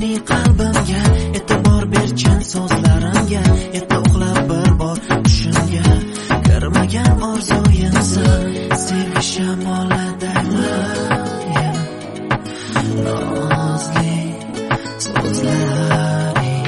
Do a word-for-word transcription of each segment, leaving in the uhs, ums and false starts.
mening qalbimga, e'tibor ber chin so'zlarimga, erta uxlab bir bor tushimga kirmagan orzuyimsan, sevgi shamoladayman, nozli so'zlaring,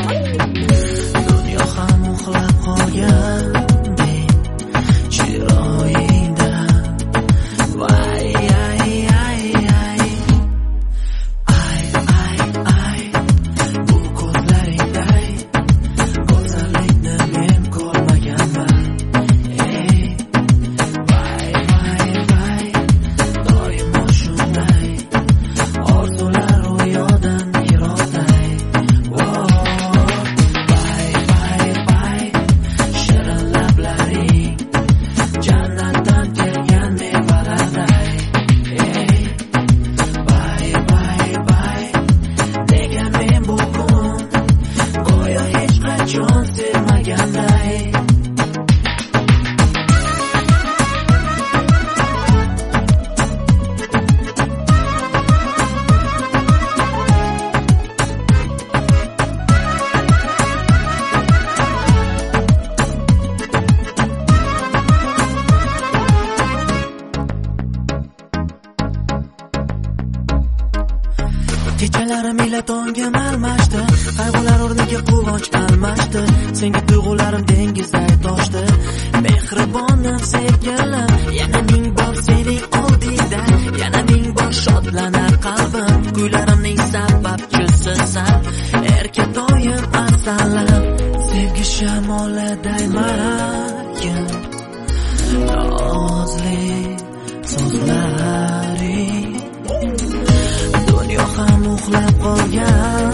dunyo ham uxlab qolgandek chiroyingda, vay ay ay ay ay ay ay bu ko'zlaringday go'zallikni men ko'rmaganman, ey vay vay vay doimo shunday orzular ro'yodan yiroqday, vay vay vay shirin lablaring jannatdan kelgan mevalarday, ey vay vay vay nega men bugun go'yo hech qachon sevmaganday. Kechalarim ila tongim almashdi, qayg'ular o'rniga quvonch almashdi, senga tuyg'ularim dengizday toshdi, mehribonim sevgilim, yana ming bor sening oldingda, yana ming bor shodlanar qalbim, kuylarimning sababchisisan, erka doim afsalim, sevgi shamoladayman, nozli so'zlaring, dunyo ham uxlab qolgan